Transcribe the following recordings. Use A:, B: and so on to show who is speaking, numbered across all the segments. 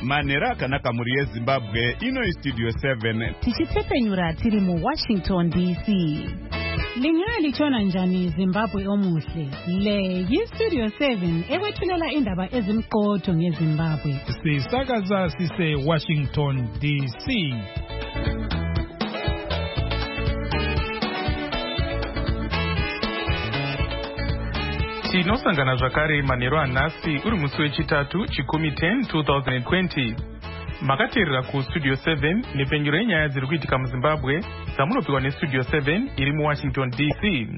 A: Manera akanaka muri yeZimbabwe ino Studio 7
B: tichitsepenyura tiri mu Washington DC. Lingalitshona njani Zimbabwe omuhle? Le yiStudio 7 ekwethulela indaba ezimqotho ngeZimbabwe.
C: Sisakaza sise Washington DC.
D: Tinosangana zvakare manheru anhasi uri musi wechitatu chikumi 10 2020. Makateerera kuStudio 7 nepenyuro yenyaya dziri kuitika muZimbabwe dzamunopiwa neStudio 7 iri muWashington DC.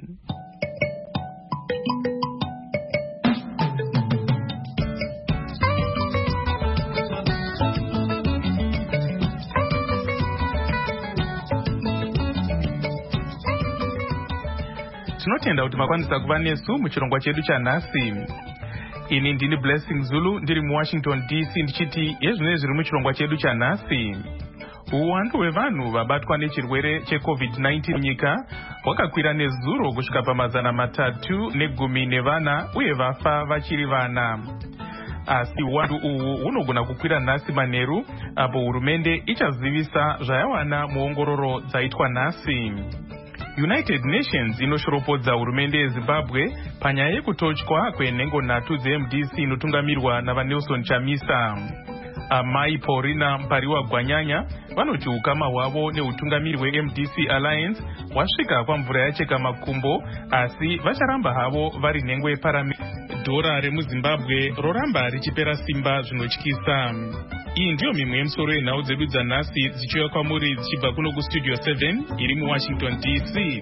D: Tinotenda kuti makwanisa kuva nesu muchirongwa chedu chanhasi. Ini ndini Blessing Zulu ndiri muWashington DC ndichiti yezvinenge zviri muchirongwa chedu chanhasi. Uwandu hwevanhu vabatwa nechirwere cheCovid-19 munyika hwakakwira nezuro kusvika pa314 uye vafa vachiri vana. Asi uwandu uhu hunogona kukwira nhasi manheru apo hurumende ichazivisa zvayawana muongororo dzaitwa nhasi. United Nations inoshoropodza hurumende yeZimbabwe panyaya yekutotywa kwenhengo nhatu dzeMDC inotungamirwa navaNelson Chamisa. Amai Paulina Mpariwa Gwanyanya vanoti ukama hwavo neutungamiri hweMDC Alliance hwasvika kwamvura yacheka makumbo, asi vacharamba havo vari nhengo yeparamende. Dhora remuZimbabwe roramba richipera simba zvinotyisa. Iyi ndiyo mimwe yemusoro yenhau dzedu dzanhasi dzichiuya kwamuri dzichibva kuno kuStudio 7 iri muWashington DC.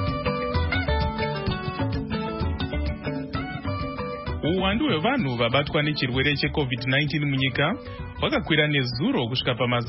D: Uwandu hwevanhu vabatwa nechirwere cheCovid-19 munyika hwakakwira nezuro kusvika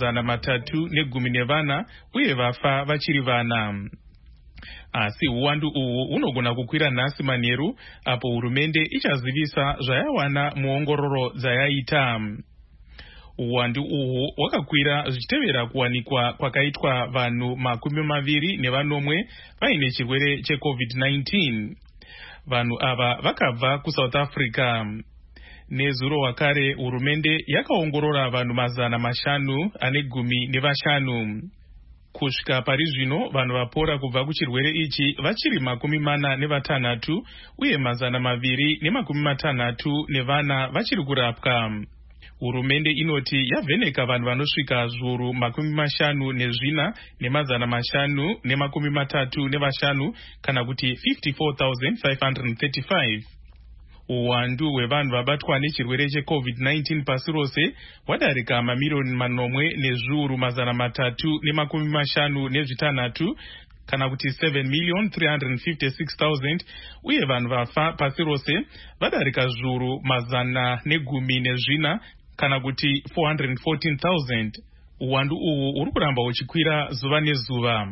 D: pa314 uye vafa vachiri vana. Asi uwandu uhu hunogona kukwira nhasi manheru apo hurumende ichazivisa zvayawana muongororo dzayaita. Uwandu uhu hwakakwira zvichitevera kuwanikwa kwakaitwa vanhu 20 vaine chirwere cheCovid-19. Vanhu ava vakabva kuSouth Africa. Nezuro wakare hurumende yakaongorora vanhu 515. Kusvika pari zvino vanhu vapora kubva kuchirwere ichi vachiri 46 uye 264 vachiri kurapwa. Hurumende inoti yavheneka vanhu vanosvika zviuru 54,535 kana kuti 54,535. Uwandu hwevanhu vabatwa nechirwere cheCovid-19 pasi rose hwadarika mamirioni 8 nezviuru 356 kana kuti 7,356,000 uye vanhu vafa pasi rose vadarika zviuru 114 kana kuti 414,000. Uwandu uhu huri kuramba huchikwira zuva nezuva.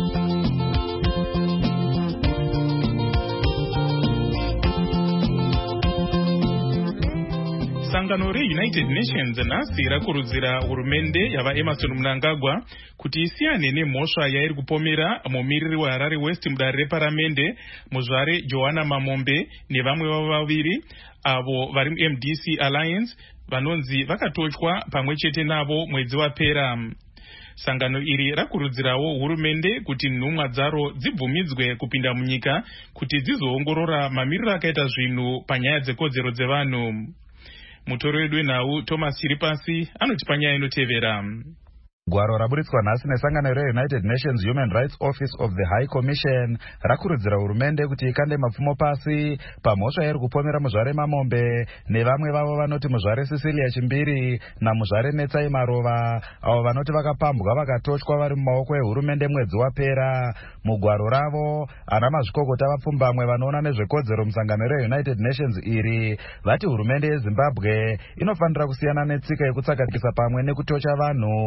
D: Sangano reUnited Nations nhasi rakurudzira hurumende yavaEmerson Mnangagwa kuti isiyane nemhosva yairi kupomera mumiriri weHarare West mudare reparamende muzvare Johanna Mamombe nevamwe vavo vaviri avo vari muMDC Alliance vanonzi vakatotywa pamwe chete navo mwedzi wapera. Sangano iri rakurudzirawo hurumende kuti nhumwa dzaro dzibvumidzwe kupinda munyika kuti dzizoongorora mamiriro akaita zvinhu panyaya dzekodzero dzevanhu. Mutori wedu wenhau Thomas Chiripasi anoti panyaya inotevera.
E: Gwaro raburitswa nhasi nesangano reUnited Nations Human Rights Office of the High Commission rakurudzira hurumende kuti ikande mapfumo pasi pamhosva yairi kupomera muzvare Mamombe nevamwe vavo vanoti muzvare Cecilia Chimbiri namuzvare Netsai Marova avo vanoti vakapambwa vakatotywa vari mumaoko ehurumende mwedzi wapera. Mugwaro ravo ana mazvikokota vapfumbamwe vanoona nezvekodzero musangano reUnited Nations iri vati hurumende yeZimbabwe inofanira kusiyana netsika yekutsakatisa pamwe nekutocha vanhu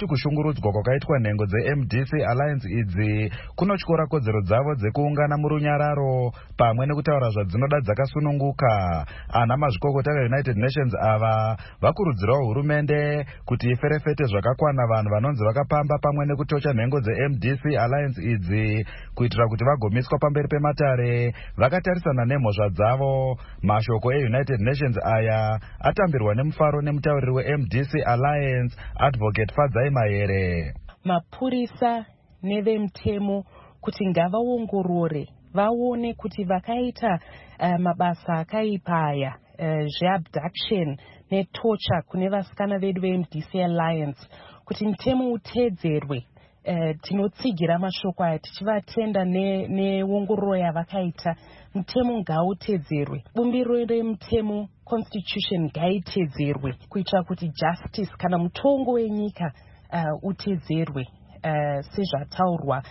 E: kuti kushungurudzwa kwakaitwa nhengo dzeMDC Alliance idzi kunotyora kodzero dzavo dzekuungana murunyararo pamwe nekutaura zvadzinoda dzakasununguka. Ana mazvikokota veUnited Nations ava vakurudzirawo hurumende kuti iferefete zvakakwana vanhu vanonzi vakapamba pamwe nekutocha nhengo dzeMDC Alliance idzi kuitira kuti vagomiswa pamberi pematare vakatarisana nemhosva dzavo. Mashoko eUnited Nations aya atambirwa nemufaro nemutauriri weMDC Alliance Advocate Fadzai Mahere.
F: Mapurisa nevemutemo kuti ngavaongorore vaone kuti vakaita mabasa akaipa aya zveabduction netorture kune vasikana vedu veMDC Alliance kuti mutemo utedzerwe. Tinotsigira mashoko aya tichivatenda neongororo yavakaita. Mutemo ngautedzerwe, bumbiro remutemo constitution ngaitedzerwe kuitira kuti justice kana mutongo wenyika utedzerwe sezvataurwa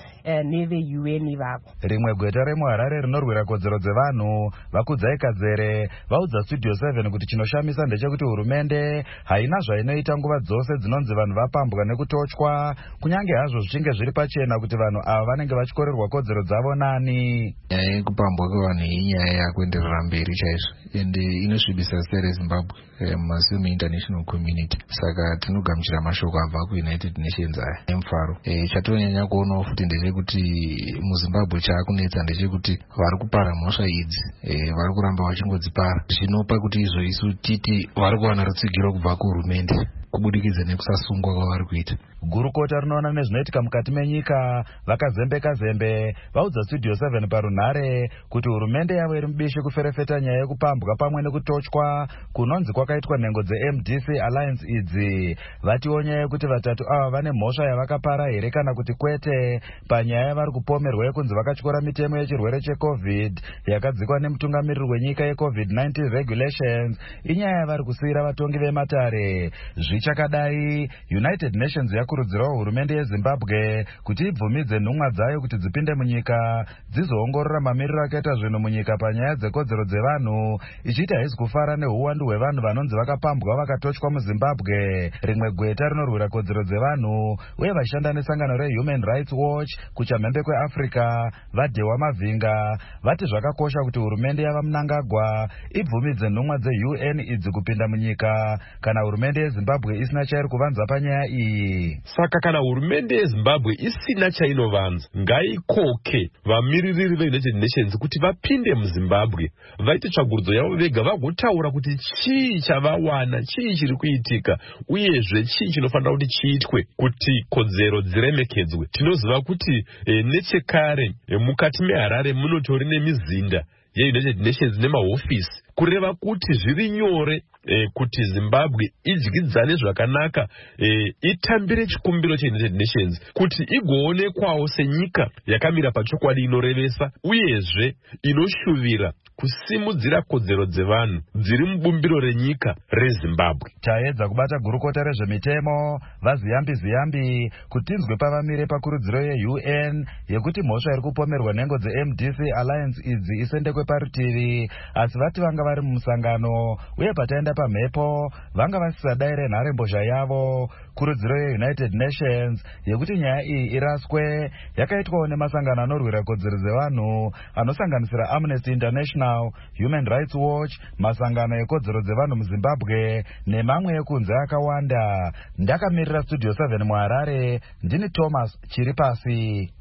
F: neveUN ivavo.
E: Rimwe gweta remuHarare rinorwira kodzero dzevanhu Vakudzai Kadzere vaudza Studio 7 kuti chinoshamisa ndechekuti hurumende haina zvainoita nguva dzose dzinonzi vanhu vapambwa nekutochwa, kunyange hazvo zvichinge zviri pachena kuti vanhu ava vanenge vachikorerwa kodzero dzavo nani.
G: Nyaya yekupambwa kwevanhu inyaya yakuenderera mberi chaizvo ende inosvibisa zita reZimbabwe mumasi meInternational community. Saka tinogamuchira mashoko abva kuUnited Nations aya emufaro. Chatonyanya kuonawo futi ndechekuti muZimbabwe chaakunetsa ndechekuti vari kupara mhosva idzi vari kuramba vachingodzipara, zvinopa kuti izvo titi vari kuwana rutsigiro kubva kuhurumende kubudikidza nekusasungwa kwavari kuita.
E: Gurukota rinoona nezvinoitika mukati menyika vakazembeka zembe vaudza Studio 7 parunhare kuti hurumende yavo iri mubishi kuferefeta nyaya yekupambwa pamwe nekutochwa kunonzi kwakaitwa nhengo dzeMDC Alliance idzi. Vatiwo nyaya yekuti vatatu ava vane mhosva yavakapara here kana kuti kwete panyaya yavari kupomerwa yekunzi vakatyora mitemo yechirwere cheCovid yakadzikwa nemutungamiriri wenyika yeCovid-19 regulations, inyaya yavari kusiyira vatongi vematare. Zvichakadai, United Nations yakurudzirawo hurumende yeZimbabwe kuti ibvumidze nhumwa dzayo kuti dzipinde munyika dzizoongorora mamiriro akaita zvinhu munyika panyaya dzekodzero dzevanhu, ichiti haisi kufara neuwandu hwevanhu vanonzi vakapambwa vakatochwa muZimbabwe. Rimwe gweta rinorwira kodzero dzevanhu uye vashanda nesangano reHuman Rights Watch kuchamhembe kweAfrica vadhewa mavhinga vati zvakakosha kuti hurumende yava Mnangagwa ibvumidze nhumwa dzeUN idzi kupinda munyika kana hurumende yeZimbabwe isina chairi kuvanza panyaya iyi.
H: Saka kana hurumende yeZimbabwe isina chainovanza, ngaikoke vamiririri veUnited Nations kuti vapinde muZimbabwe vaite tsvagurudzo yavo vega vagotaura kuti chii chavawana, chii chiri kuitika uyezve chii chinofanira kuti chiitwe kuti kodzero dziremekedzwe. Tinoziva kuti nechekare mukati meHarare munotori nemizinda yeUnited Nations nemahofisi, kureva kuti zviri nyore kuti Zimbabwe idyidzane zvakanaka itambire chikumbiro cheUnited Nations kuti igoonekwawo senyika yakamira pachokwadi inorevesa uyezve inoshuvira kusimudzira kodzero dzevanhu dziri mubumbiro renyika reZimbabwe.
E: Taedza kubata gurukota rezvemitemo vaZiyambi kuti tinzwe pavamire pakurudziro yeUN yekuti mhosva iri kupomerwa nhengo dzeMDC Alliance idzi isendekwe parutivi, asi vati vanga vari mumusangano uye pataenda pamhepo vanga vasisadaire renharembozha yavo. Kurudziro yeUnited Nations yekuti nyaya iyi iraswe yakaitwawo nemasangano anorwira kodzero dzevanhu anosanganisira Amnesty International, Human Rights Watch, masangano ekodzero dzevanhu muZimbabwe nemamwe ekunze akawanda. Ndakamirira Studio 7 muHarare, ndini Thomas Chiripasi.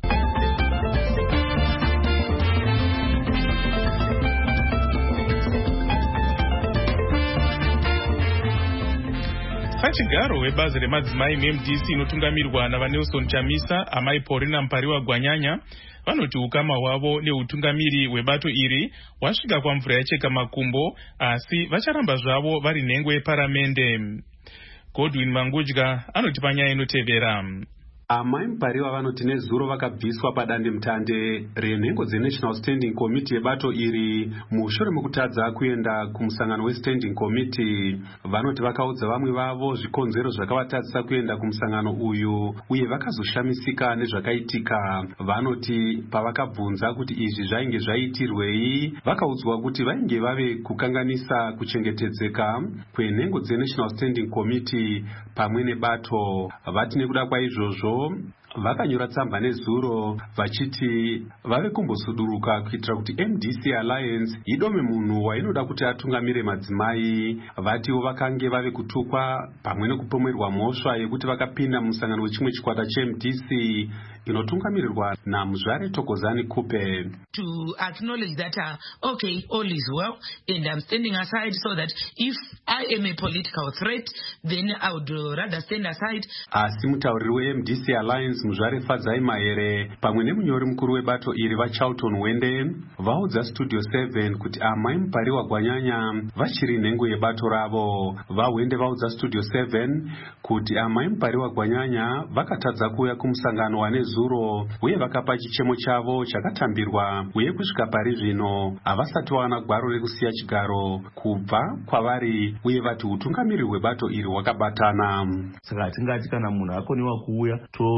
D: Pachigaro webazi remadzimai neMDC inotungamirwa navaNelson Chamisa, amai Paulina Mpariwa Gwanyanya vanoti ukama hwavo neutungamiri hwebato iri wasvika kwamvura yacheka makumbo, asi vacharamba zvavo vari nhengo yeparamende. Godwin Mangudya anoti panyaya inotevera.
I: Amai Mpariwa vanoti nezuro vakabviswa padande mutande renhengo dzeNational Standing Committee yebato iri mushure mekutadza kuenda kumusangano weStanding Committee. Vanoti vakaudza vamwe vavo zvikonzero zvakavatadzisa kuenda kumusangano uyu uye vakazoshamisika nezvakaitika. Vanoti pavakabvunza kuti izvi zvainge zvaitirwei, vakaudzwa kuti vainge vave kukanganisa kuchengetedzeka kwenhengo dzeNational Standing Committee pamwe nebato. Vati nekuda kwaizvozvo vakanyora tsamba nezuro vachiti vave kumbosuduruka kuitira kuti MDC Alliance idome munhu wainoda kuti atungamire madzimai. Vatiwo vakange vave kutukwa pamwe nekupomerwa mhosva yekuti vakapinda musangano wechimwe chikwata cheMDC inotungamirirwa naMuzvare Thokozani Kupe.
J: To acknowledge that okay, all is well and I'm standing aside so that if I am a political threat then I would rather stand aside.
I: Asi mutauriri weMDC Alliance Muzvare Fadzai Mahere pamwe nemunyori mukuru webato iri vaCharlton Wende vaudza Studio 7 kuti Amai Mpariwa Gwanyanya vachiri nhengo yebato ravo. VaWende vaudza Studio 7 kuti Amai Mpariwa Gwanyanya vakatadza kuuya kumusangano wanezuro uye vakapa chichemo chavo chakatambirwa uye kusvika pari zvino havasati vawana gwaro rekusiya chigaro kubva kwavari uye vati utungamiri hwebato iri hwakabatana.
K: Saka tingati kana munhu akoniwa kuuya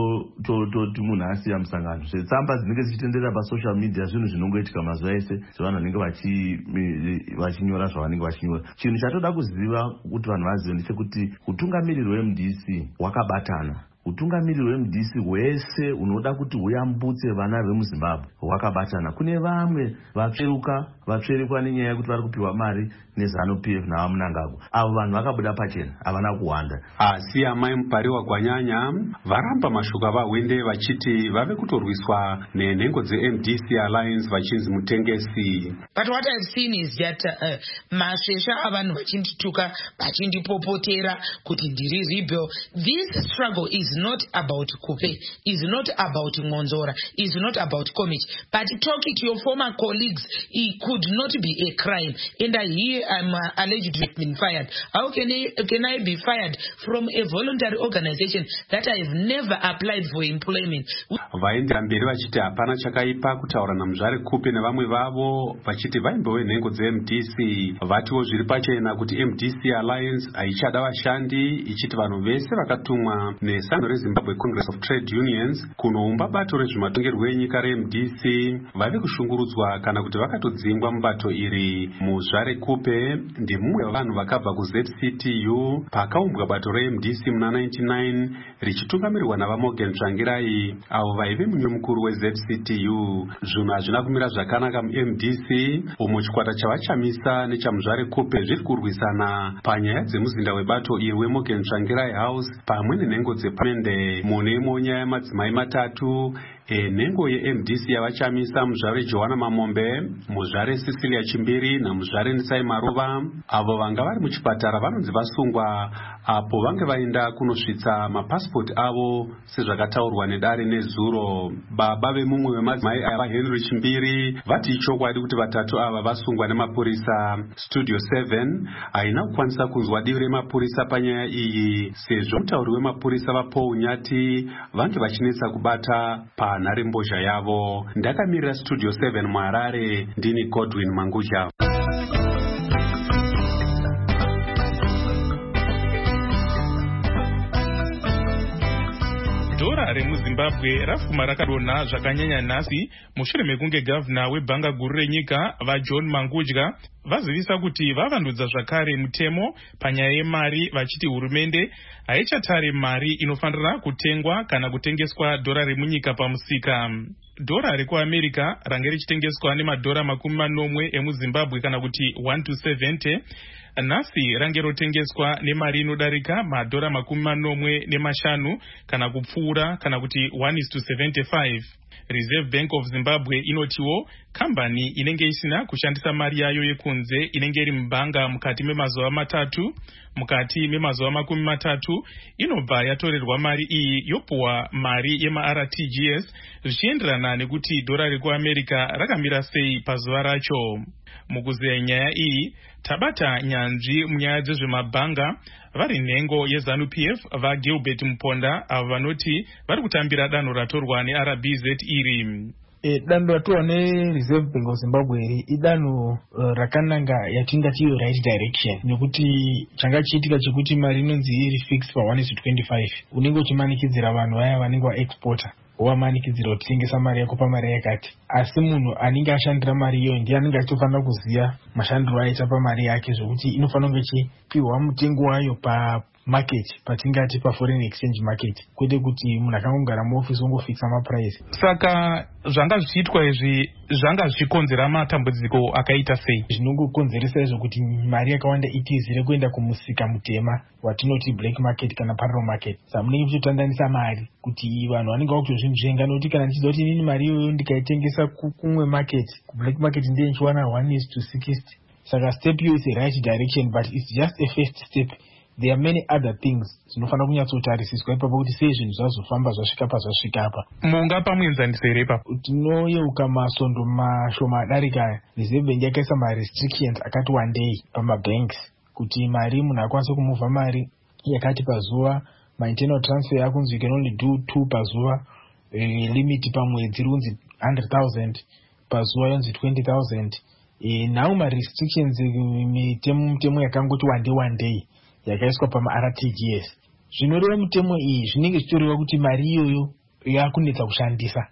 K: toti munhu asiya musangano. Zvetsamba dzinenge dzichitendera pasocial media zvinhu zvinongoitika mazuva ese zvavanhu vanenge vachinyora zvavanenge vachinyora. Chinhu chatoda kuziva kuti vanhu vazive ndechekuti utungamiri hweMDC hwakabatana. Utungamiri hweMDC hwese unoda kuti huyambutse vana vemuZimbabwe hwakabatana. Kune vamwe vatsveruka nenyaya yekuti vari kupiwa mari neZANU-PF navaMunangagwa. Avo vanhu vakabuda pachena, havana kuwanda.
I: Asi Amai Mpariwa Gwanyanya varamba mashoko avaWende vachiti vave kutorwiswa nenhengo dzeMDC Alliance vachinzi mutengesi.
J: But what I've seen is that mashesha avanhu vachindituka vachindipopotera kuti ndiri rebel. This struggle is not about Kupe, is not about Ngonzora, is not about Komich. But talking to your former colleagues, it could not be a crime. And here I'm alleged to have been fired. How can I be fired from a voluntary organization that I have never applied for employment?
I: Vaendera mberi vachiti hapana chakaipa kutaura naMuzvare Kupe nevamwe vavo vachiti vaimbowe nhengo dzeMDC. Vatiwo zviri pachena kuti MDC Alliance haichada vashandi ichiti vanhu vese vakatumwa nesangano reZimbabwe Congress of Trade Unions kunoumba bato rezvematongerwo enyika reMDC vave kushungurudzwa kana kuti vakatodzingwa mubato iri. Muzvare Kupe ndimumwe wavanhu vakabva kuZCTU pakaumbwa bato reMDC muna 99 richitungamirirwa navaMorgan Tsvangirai avo vaive munyori mukuru weZCTU. Zvinhu hazvina kumira zvakanaka muMDC umo chikwata chavachamisa nechaMuzvare Kupe zviri kurwisana panyaya dzemuzinda webato iri weMorgan Tsvangirai House pamwe nenhengo dzepamende. Mune imwe nyaya yamadzimai matatu nhengo yeMDC yavachamisa Muzvare Johanna Mamombe, Muzvare Cecilia Chimbiri naMuzvare Netsai Maruva avo vanga vari muchipatara vanonzi vasungwa apo vange vaenda kunosvitsa mapasipoti avo sezvakataurwa nedare nezuro. Baba vemumwe wemadzimai ava Henry Chimbiri vati ichokwadi kuti vatatu ava vasungwa nemapurisa. Studio 7 haina kukwanisa kunzwa divi remapurisa panyaya iyi sezvo mutauri wemapurisa vaPaul Nyati vange vachinetsa kubata panharembozha yavo. Ndakamirira Studio 7 muHarare, ndini Godwin Manguja.
D: Dhora remuZimbabwe rafuma rakadonha zvakanyanya nhasi mushure mekunge gavhuna webhanga guru renyika vaJohn Mangudya vazivisa kuti vavandudza zvakare mutemo panyaya yemari vachiti hurumende haichatare mari inofanira kutengwa kana kutengeswa dhora remunyika pamusika. Dhora rekuAmerica range richitengeswa nemadhora 40 emuZimbabwe kana kuti 1 to 70. Nhasi range rotengeswa nemari inodarika madhora 45 kana kupfuura kana kuti 1:75. Reserve Bank of Zimbabwe inotiwo kambani inenge isina kushandisa mari yayo yekunze inenge iri mubhanga mukati memazuva 3 mukati memazuva 30 inobva yatorerwa mari iyi yopuwa mari yemaRTGS zvichienderana nekuti dhora rekuAmerica rakamira sei pazuva racho. Mukuzeya nyaya iyi tabata nyanzvi munyaya dzezvemabhanga vari nhengo yeZANU-PF vaGilbert Muponda avo vanoti vari kutambira danho ratorwa neRBZ iri.
L: Danho ratorwa neReserve Bank of Zimbabwe iri idanho rakananga yatingati right direction, nekuti changa chiitika chekuti mari inonzi iri fixed pa 1:25 unenge uchimanikidzira vanhu vaya vanenge vaexporta wamanikidzira kutengesa mari yako pamari yakati, asi munhu anenge ashandira mari iyoyo ndiye anenge achitofanira kuziva mashandiro aita pamari yake, zvokuti inofanira kunge ichipiwa mutengo wayo pamarket, patingati paforeign exchange market, kwete kuti munhu akangogara muofisi ongofixa mapuraisi.
D: Saka zvanga zvichiitwa izvi zvanga zvichikonzera matambudziko akaita sei?
L: Zvinongokonzeresa izvo kuti mari yakawanda itizire kuenda kumusika mutema watinoti black market kana parallel market. Saka munenge muchitotandanisa mari kuti vanhu vanenge vakutozvinzvenga, nokuti kana ndichiziva kuti inini mari iyoyo ndikaitengesa kumwe market, kublack market ndiye nichiwana 1:60. Saka step iyo is a right direction, but it's just a first step. There are many other things zinofanira kunyatsotarisiswa ipapo kuti sei zvinhu zvazofamba zvasvika pazvasvika apa.
D: Mungapa muenzaniso here ipapo?
L: Tinoyeuka masondo mashoma adarika. Reserve Bank yakaisa ma-restrictions akati wandei pamabanks kuti mari munhu akwanise kumuvha mari yakati pazuva, ma-internal transfer yakunzi you can only do 2 pazuva, limit pamwedzi runzi 100,000, pazuva yonzi 20,000. Now ma-restrictions mitemo yakangoti wandei yakaiswa pama-RTGS. Zvinoreva mitemo iyi zvinenge zvichireva kuti mari iyoyo yakunetsa kushandisa.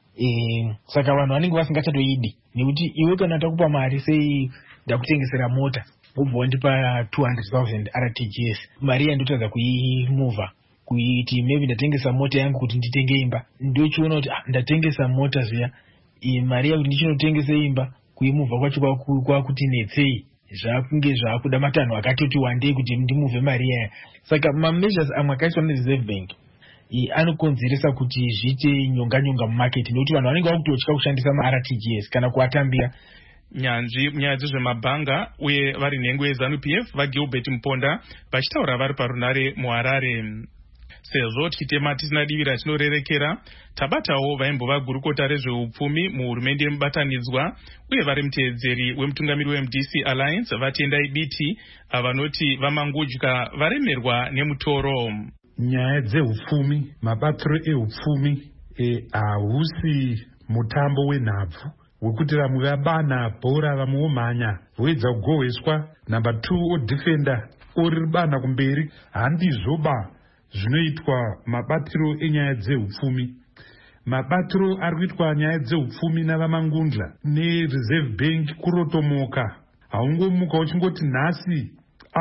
L: Saka vanhu vanenge vasingachatoidi, nekuti iwe kana takupa mari sei ndakutengesera mota wobva wandipa 200,000 RTGS, mari yandotadza kuimuvha kuti maybe ndatengesa mota yangu kuti nditenge imba, ndochiona kuti ndatengesa mota zviya, mari yakuti ndichinotengesa imba kuimuvha kwacho kwakuti netsei, zvakunge zvakuda matanho akatoti wandei kuti ndimuvhe mari yaya. Saka ma-measures amwe akaiswa neReserve Bank anokonzeresa kuti zviite nyonga mumarket, nekuti vanhu vanenge vakutotya kushandisa ma-RTGS kana kuatambira.
D: Nyanzvi munyaya dzezvemabhanga uye vari nhengo yeZANU-PF vaGilbert Muponda vachitaura vari parunare muHarare. Sezvo tichitema tisina divira tinorerekera, tabatawo vaimbova gurukota rezveupfumi muhurumende yemubatanidzwa uye vari muteedzeri wemutungamiri weMDC Alliance vatendai biti vanoti vamangudya varemerwa nemutoro.
M: Nyaya dzeupfumi, mabatiro eupfumi hausi mutambo wenhabvu wekuti vamwe vabana bhora vamwe vomhanya voedza kugohweswa, number 2 odhifenda ori bana kumberi. Handizvoba zvinoitwa mabatiro enyaya dzeupfumi. Mabatiro ari kuitwa nyaya dzeupfumi navamangundla neReserve Bank kurotomoka. Haungomuka uchingoti nhasi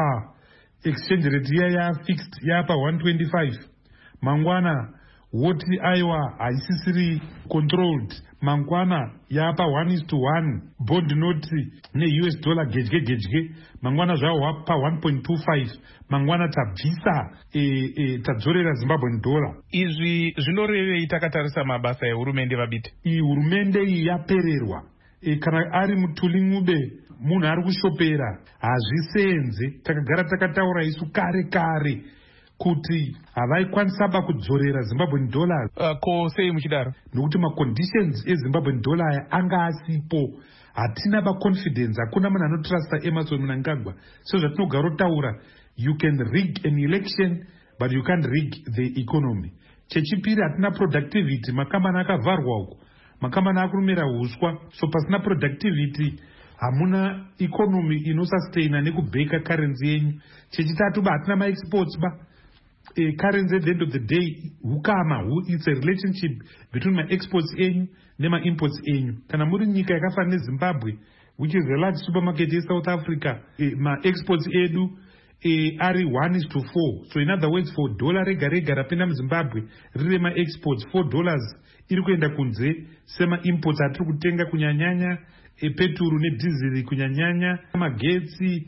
M: exchange rate iya yafixed yapa 1:25, mangwana woti aiwa haisisiri controlled, mangwana yapa 1:1, bond note neUS dollar gedye, mangwana zvava pa 1.25, mangwana tabvisa tadzorera Zimbabwean dollar.
D: Izvi zvinorevei takatarisa mabasa ehurumende vabiti?
M: Hurumende iyi yapererwa. Kana ari Mutuli munhu ari kushopera hazvisenze. Takagara takataura isu kare kuti havaikwanisaba kudzorera Zimbabwean dollar.
D: Ko sei muchidaro?
M: Nokuti ma-conditions eZimbabwean dollar anga asipo. Hatina ba-confidence, hakuna munhu anotrasta Emerson Mnangagwa. So zvatinogara taura, you can rig an election but you can't rig the economy. Chechipiri, hatina productivity, makambani akavharwa uko, makambani akurumira huswa, so pasina productivity hamuna economy inosustaina nekubeka currency yenyu. Chechitatu hatina ma-exports currency at the end of the day it's a relationship between ma-exports enyu nema-imports enyu. Kana muri nyika yakafanana neZimbabwe, which is a large supermarket yeSouth Africa, ma-exports edu ari 1:4. So in other words, for dollar rega rapinda muZimbabwe riri ma-exports, $4 iri kuenda kunze sema-imports atiri kutenga kunyanyanya peturu nedhiziri kunyanyanya magetsi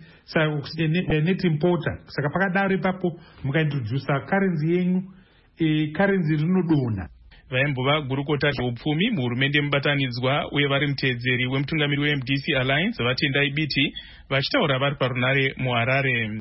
M: net importer. Saka pakadaro ipapo mukaintrodusa currency yenyu, currency rinodona.
D: Vaimbova gurukota zveupfumi muhurumende mubatanidzwa uye vari muteedzeri wemutungamiri weMDC Alliance vatendai biti vachitaura vari parunare muHarare.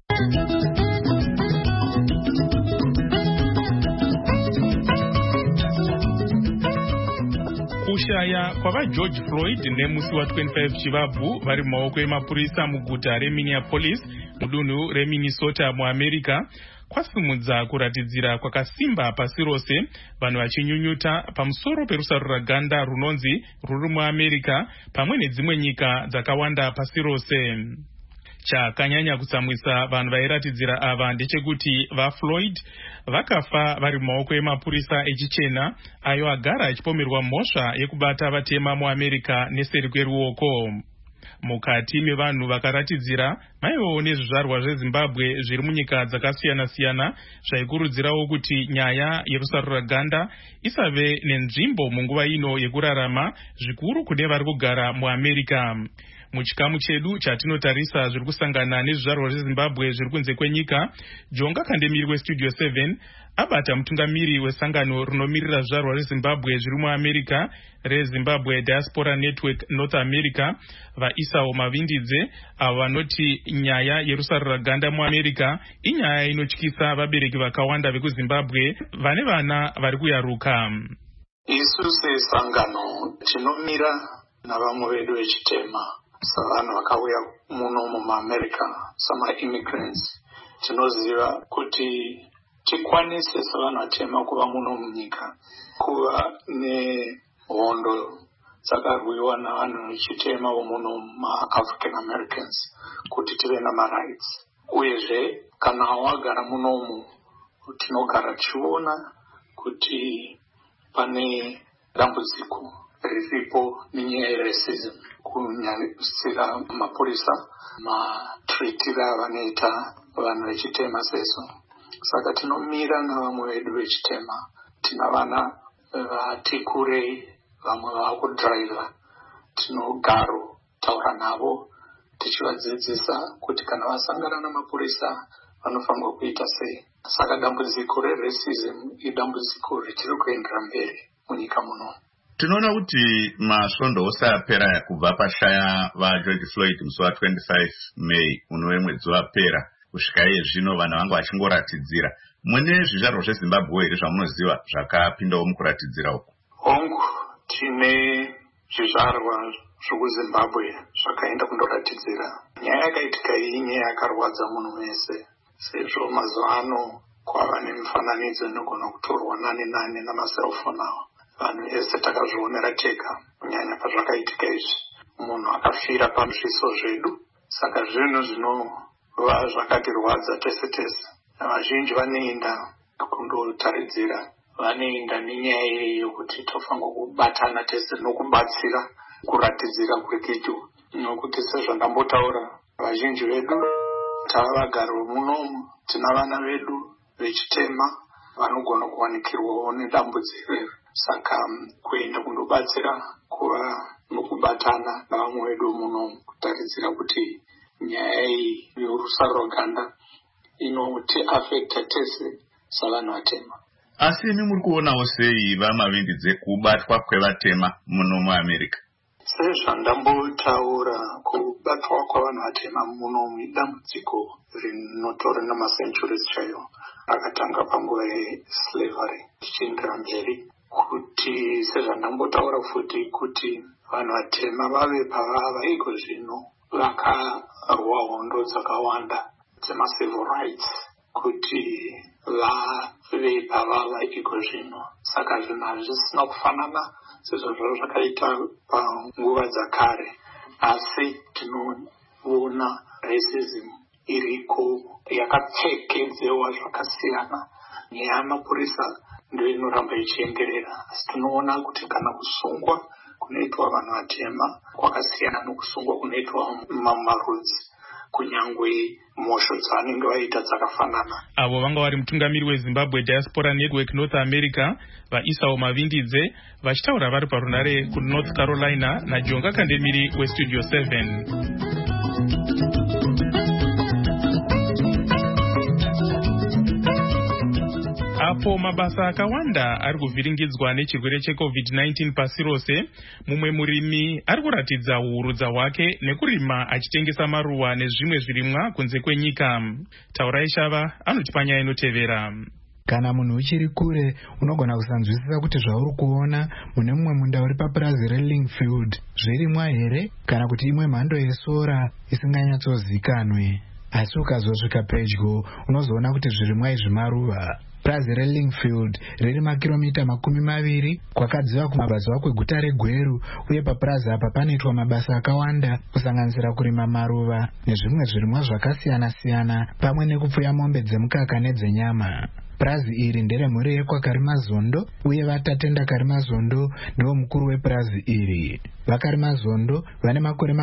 D: kushaya kwavaGeorge Floyd nemusi wa25 chivabvu vari mumaoko emapurisa muguta reMinneapolis mudunhu reMinnesota muAmerica kwasimudza kuratidzira kwakasimba pasi rose, vanhu vachinyunyuta pamusoro perusaruraganda runonzi ruri muAmerica pamwe nedzimwe nyika dzakawanda pasi rose. Chakanyanya kutsamwisa vanhu vairatidzira ava ndechekuti vaFloyd vakafa vari mumaoko emapurisa echichena ayo agara achipomerwa mhosva yekubata vatema muAmerica neseri kweruoko. Mukati mevanhu vakaratidzira maivewo nezvizvarwa zveZimbabwe zviri munyika dzakasiyana-siyana zvaikurudzirawo kuti nyaya yerusaruraganda isave nenzvimbo munguva ino yekurarama zvikuru kune vari kugara muAmerica. Muchikamu chedu chatinotarisa zviri kusangana nezvizvarwa zveZimbabwe zviri kunze kwenyika, Jonga Kandemiri weStudio 7 abata mutungamiri wesangano rinomirira zvizvarwa zveZimbabwe zviri muAmerica reZimbabwe Diaspora Network North America, vaIsao Mavindidze, avo vanoti nyaya yerusaruraganda muAmerica inyaya inotyisa vabereki vakawanda vekuZimbabwe vane vana vari kuyaruka.
N: Isu sesangano tinomira navamwe vedu vechitema savanhu vakauya muno muAmerica sama-immigrants. Tinoziva kuti tikwanise savanhu vatema kuva muno munyika, kuva nehondo dzakarwiwa navanhu vechitema vomuno ma-African Americans kuti tive namarights. Uyezve kana wagara munomu tinogara tichiona kuti pane dambudziko riripo nenyaya yeracism, kunyanyisira mapurisa matritira avanoita vanhu vechitema seso. Saka tinomira navamwe vedu vechitema. Tina vana vati kurei, vamwe vava kudhiraivha. Tinogaro taura navo tichivadzidzisa kuti kana vasangana namapurisa vanofanirwa kuita sei. Saka dambudziko reracism idambudziko richiri kuendera mberi munyika muno.
O: Tinoona kuti masvondo ose apera kubva pashaya vaGeorge Floyd musi wa25 May unove mwedzi wapera kusvika iye zvino vanhu vanga vachingoratidzira. Mune zvizvarwa zveZimbabwe here zvamunoziva zvakapindawo mukuratidzira uku?
N: Hongu, tine zvizvarwa zvekuZimbabwe zvakaenda kundoratidzira. Nyaya yakaitika iyi nyaya yakarwadza munhu wese, sezvo mazuva ano kwava nemifananidzo inogona kutorwa nane namaselfoni avo. Vanhu vese takazvionera tega, kunyanya pazvakaitika izvi. Munhu akafira pazviso zvedu, saka zvinhu zvinova zvakatirwadza tese tese. Vazhinji vanoenda kundotaridzira, vanoenda nenyaya iyi yokuti tofanirwa kubatana tese nokubatsira kuratidzira kwekitu. Nokuti sezvandambotaura, vazhinji vedu tava vagari munomu, tina vana vedu vechitema vanogona kuwanikirwawo nedambudziko. Saka kuenda kundobatsira kuva nokubatana navamwe vedu muno kutaridzira kuti nyaya iyi yorusaruraganda inoti affecta tese savanhu vatema.
O: Asi imi muri kuonawo sei vaMavindidze kubatwa kwevatema muno muAmerica?
N: Sezvandambotaura, kubatwa kwavanhu vatema muno idambudziko rinotora namacenturies chaiwo, rakatanga panguva yeslavery tichiendera mberi, kuti sezvandambotaura futi kuti vanhu vatema vave pavava iko zvino vakarwa hondo dzakawanda dzemacivil rights kuti vave pavava iko zvino. Saka zvinhu hazvisina kufanana sezvo zvavo zvakaita panguva dzakare, asi tinoona racism iriko yakapfekedzewa zvakasiyana. Nyaya yamapurisa ndio inoramba ichienderera, asi tinoona kuti kana kusungwa kunoitwa vanhu vatema kwakasiyana nokusungwa kunoitwa mamarudzi, kunyangwe mhosho dzavanenge vaita dzakafanana.
D: Avo vanga vari mutungamiri weZimbabwe Diaspora Network North America, vaIsao Mavindidze, vachitaura vari parunare kuNorth Carolina, naJonga Kandemiri weStudio 7. Apo mabasa akawanda ari kuvhiringidzwa nechirwere cheCovid-19 pasi rose, mumwe murimi ari kuratidza uhurudza hwake nekurima achitengesa maruva nezvimwe zvirimwa kunze kwenyika. Taurai Shava anoti panyaya inotevera.
L: Kana munhu uchiri kure unogona kusanzwisisa kuti zvauri kuona mune mumwe munda uri papurazi reLingfield zvirimwa here kana kuti imwe mhando yesora isinganyatsozikanwe. Asi ukazosvika pedyo unozoona kuti zvirimwa izvi maruva. Purazi reLingfield riri makiromita 20 kwakadziva kumabvazuva kweguta reGweru, uye papurazi apa panoitwa mabasa akawanda kusanganisira kurima maruva nezvimwe zvirimwa zvakasiyana-siyana pamwe nekupfuya mombe dzemukaka nedzenyama. Purazi iri ndere mhuri yekwakarimazondo, uye vatatenda karimazondo ndivo mukuru wepurazi iri. Vakarimazondo vane makore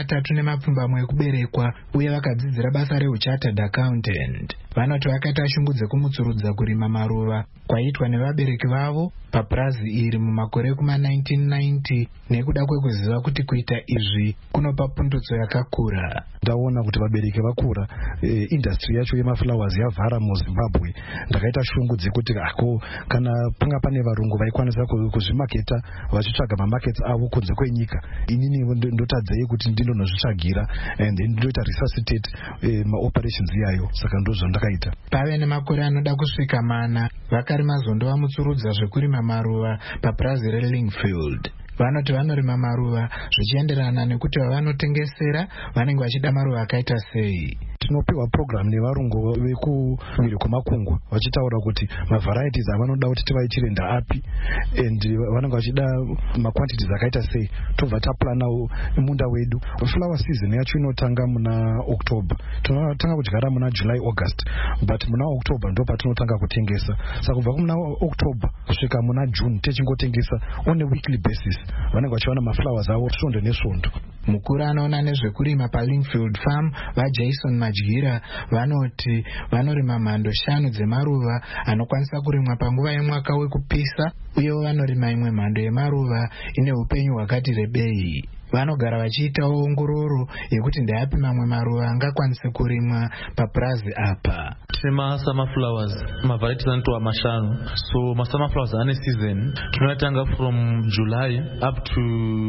L: 31 ekuberekwa, uye vakadzidzira basa reuchartered accountant. Vanoti vakaita shungu dzekumutsurudza kurima maruva kwaiitwa nevabereki vavo papurazi iri mumakore kuma1990 nekuda kwekuziva kuti kuita izvi kunopa pundutso yakakura.
P: Ndaona kuti vabereki vakura, industry yacho yemaflowers yavhara muZimbabwe. Ndakaita shungu dzekuti kana panga pane varungu vaikwanisa kuzvimaketa vachitsvaga mamarkets avo kunze kwenyika, inini ndotadzei kuti ndinonozvitsvagira and ndoita resuscitate maoperations iyayo. Saka ndozvo ndakaita.
L: Pave nemakore anoda kusvika 4 vakarimazondo vamutsurudza zvekurima maruva papurazi reLingfield. Vanoti vanorima maruva zvichienderana nekuti vavanotengesera vanenge vachida maruva akaita sei.
P: Tinopiwa program nevarungu vekumhiri kwemakungwa vachitaura kuti mavarieties avanoda kuti tivaichirenda api and vanenge vachida maquantities akaita sei. Tobva taplana munda wedu. Flower season yacho inotanga muna October. Tinotanga kudyara muna July August, but muna October ndo patinotanga kutengesa. Saka kubva muna October kusvika muna June techingotengesa on a weekly basis. Vanenge vachiwana maflowers avo svondo nesvondo.
L: Mukuru anoona nezvekurima paLingfield Farm vaJason Madyira vanoti vanorima mhando 5 dzemaruva anokwanisa kurimwa panguva yemwaka wekupisa, uyewo vanorima imwe mhando yemaruva ine upenyu hwakati rebei. Vanogara vachiitawo ongororo yekuti ndayapi mamwe maruva angakwanise kurimwa papurazi apa.
Q: Tine masummer flowers, mavarieties anotova 5. So masummer flowers ane season. Tunatanga from July up to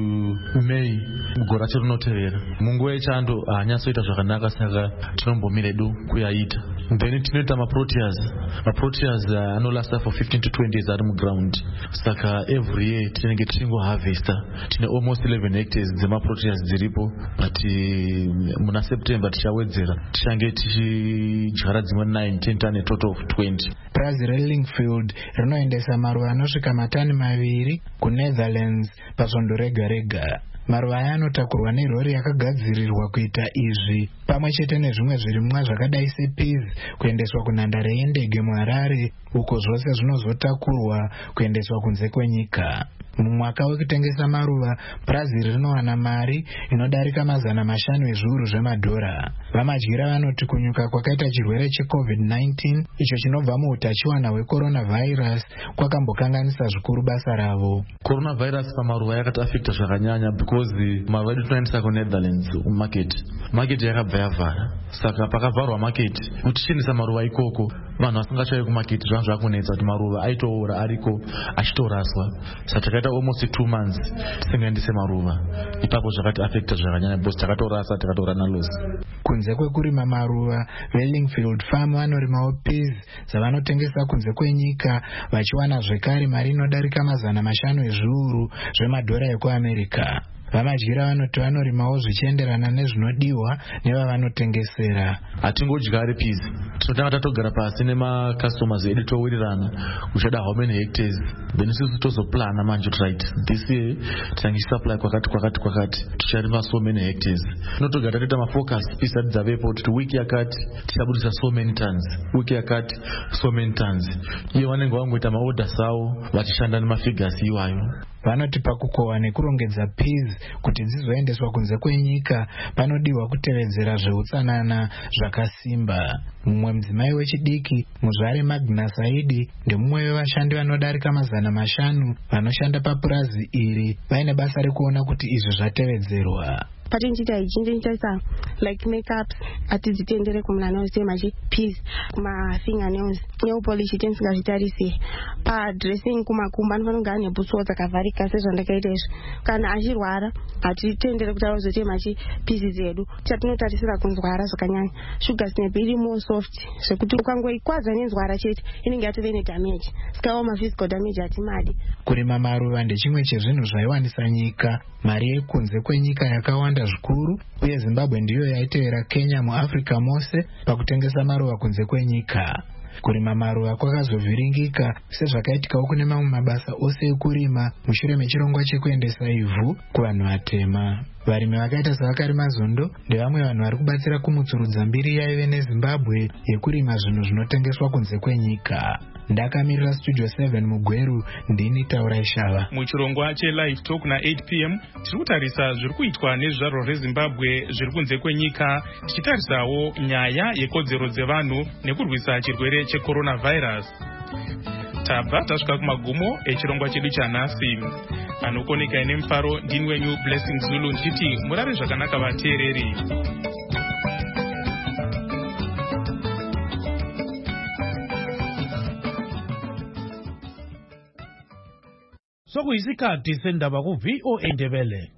Q: May. Mugore racho rinotevera. Munguva yechando haanyatsoita zvakanaka, saka tinombomira edu kuyaita. Then tinoita maproteas. Maproteas anolasta for 15 to 20 years ari muground. Saka every year tinenge tichingoharvesta. Tine almost 11 hectares dzemaproteas dziripo, but muna September tichawedzera tichange tichidyara dzimwe 10 tane total of 20.
L: Purazi reLingfield rinoendesa maruva anosvika matani 2 kuNetherlands pasvondo rega rega. Maruva aya anotakurwa nerori yakagadzirirwa kuita izvi, pamwe chete nezvimwe zvirimwa zvakadai sepeas kuendeswa kunhandare yendege muHarare, uko zvose zvinozotakurwa kuendeswa kunze kwenyika. Mumwaka wekutengesa maruva, purazi rinowana mari inodarika $500 ezviuru zvemadhora. Vamadyira vanoti kunyuka kwakaita chirwere cheCovid-19 icho chinobva muutachiwana hwecoronavirus kwakambokanganisa zvikuru basa ravo.
Q: Coronavirus pamaruva yakati affecta zvakanyanya because maruva edu tinoendesa kuNetherlands market yakabva yavhara. Saka pakavharwa market, kutichinisa maruva ikoko vanhu vasingachauyi kumarket zvanga zvakunetsa kuti maruva aitoora ariko achitoraswa. Saka takaita almost 2 months tisingaendese maruva. Ipapo zvakati affecta zvakanyanya because takatorasa tikatora naloss.
L: Kunze kwekurima maruva, veLingfield Farm vanorimawo peas dzavanotengesa kunze kwenyika, vachiwana zvekare mari inodarika $500 ezviuru zvemadhora ekuAmerica. Vamadyira vanoti vanorimawo zvichienderana nezvinodiwa nevavanotengesera.
Q: Hatingodyari peas, tinotanga tatogara pasi nemakastomers edu towirirana kuchada how many hectares, then isusu tozoplana manje right this year tichangisupply kwakati ticharima so many hectares. Tinotogara toita mafocus peas ati dzavepo kuti wiki yakati tichabudisa so many tons, wiki yakati so many tons. Iye vanenge vangoita maorders avo vachishanda nemafigures iwayo.
L: Vanoti pakukohwa nekurongedza peas kuti dzizoendeswa kunze kwenyika panodiwa kutevedzera zveutsanana zvakasimba. Mumwe mudzimai wechidiki, Muzvare Magnus Aidi, ndemumwe wevashandi vanodarika $500 vanoshanda papurazi iri, vaine basa rekuona kuti izvi zvatevedzerwa.
R: patinchita ichinjenjesa like makeups atidzitendere kumulana ose machi peace kuma fingernails nail polish tensingazvitarise padressing kumakumba anofanira kunge ane bhutsuwo dzakavharika sezvandakaita izvi. Kana achirwara hatitendere kuti auzote machi pisi dzedu chatinotarisira kunzwara zvakanyanya sugar snap iri more soft zvekuti ukangoikwadza nenzwara chete inenge yatove nedamage sikawo maphysical damage hatimadi.
L: Kurima maruva ndechimwe chezvinhu zvaiwanisa nyika mari yekunze kwenyika yakawanda zvikuru, uye Zimbabwe ndiyo yaitevera Kenya muAfrica mose pakutengesa maruva kunze kwenyika. Kurima maruva kwakazovhiringika sezvakaitikawo kune mamwe mabasa ose ekurima mushure mechirongwa chekuendesa ivhu kuvanhu vatema. Varimi vakaita sevakarima zondo ndevamwe vanhu vari kubatsira kumutsurudza mbiri yaive neZimbabwe yekurima zvinhu zvinotengeswa kunze kwenyika. Ndakamirira Studio 7 muGweru, ndini Taura Ishava.
D: Muchirongwa cheLive Talk na8 p.m. tiri kutarisa zviri kuitwa nezvizvarwa zveZimbabwe zviri kunze kwenyika, tichitarisawo nyaya yekodzero dzevanhu nekurwisa chirwere checoronavirus. Tabva tasvika kumagumo echirongwa chedu chanhasi. Anokoneka nemufaro ndini wenyu Blessing Zulu ndichiti murare zvakanaka vateereri.
S: Sokuyisikhathi sendaba ku VOA Ndebele.